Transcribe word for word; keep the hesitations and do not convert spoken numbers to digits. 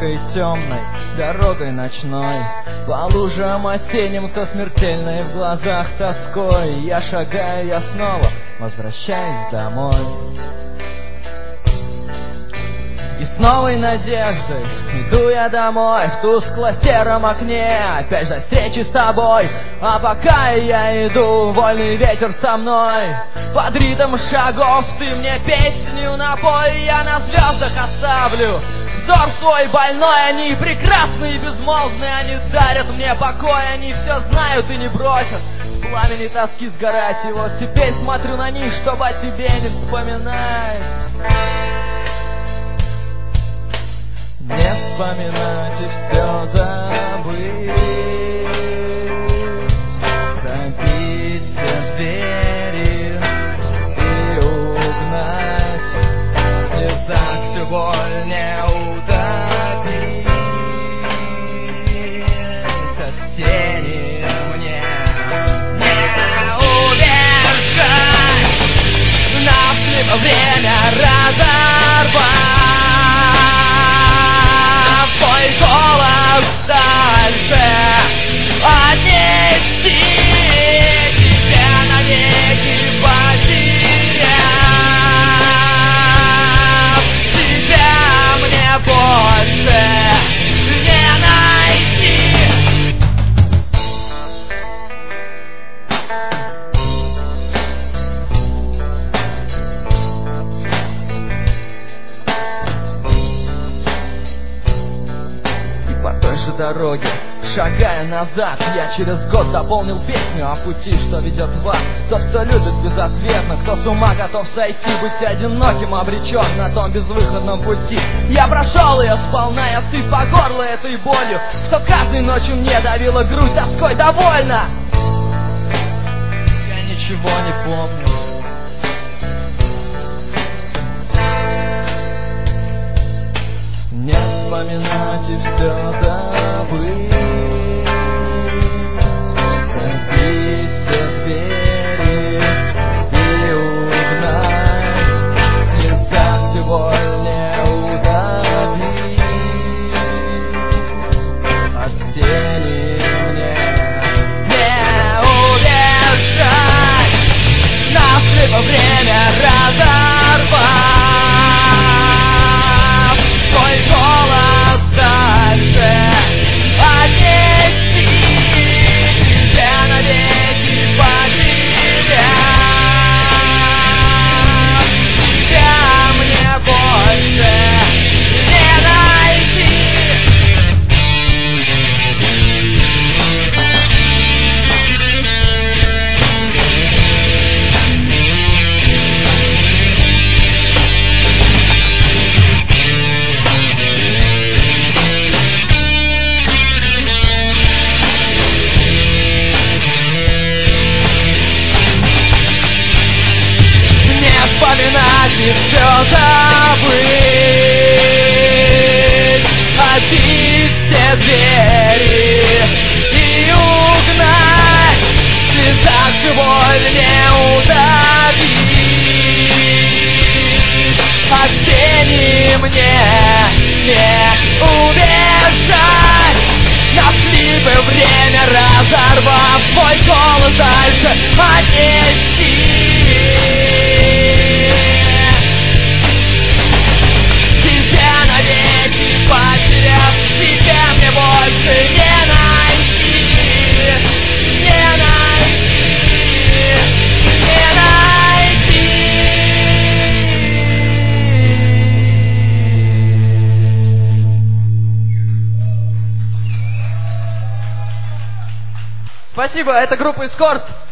тихой темной дорогой ночной, по лужам осенним со смертельной в глазах тоской. Я шагаю, я снова возвращаюсь домой. И с новой надеждой иду я домой, в тускло-сером окне опять же встречи с тобой. А пока я иду, вольный ветер со мной, под ритм шагов ты мне песню напой. Я на звездах оставлю взор свой больной, они прекрасны и безмолвны, они дарят мне покой, они все знают и не бросят в пламени тоски сгорать. И вот теперь смотрю на них, чтобы о тебе не вспоминать. Не вспоминать и все забыть, пробить все двери и угнать, в слезах всю боль не утопить, от тени мне не удержать, навслед время разорвать. Твой голос дальше отнести, тебя навеки потеряв, тебя мне больше не найти. Дороги, шагая назад, я через год дополнил песню о пути, что ведет в ад. Тот, кто любит безответно, кто с ума готов сойти, быть одиноким обречен на том безвыходном пути. Я прошел ее сполна, я сыт по горло этой болью, что каждой ночью мне давила грудь тоской. Довольно! Я ничего не помню. Не вспоминать и все забыть, пробить все двери и угнать, в слезах всю боль не удавить, от тени мне не удержать, навслед время разорвать. Твой голос дальше отнести, тебя навеки потеряв, тебя мне больше не найти. Вспоминать и все забыть, отбить все двери и угнать, в слезах всю боль не удавить, от тени мне не убежать, на слипы время разорвав, твой голос дальше отнести. Потеряв, тебя мне больше не найти, не найти, не найти. Спасибо, это группа Эскорт.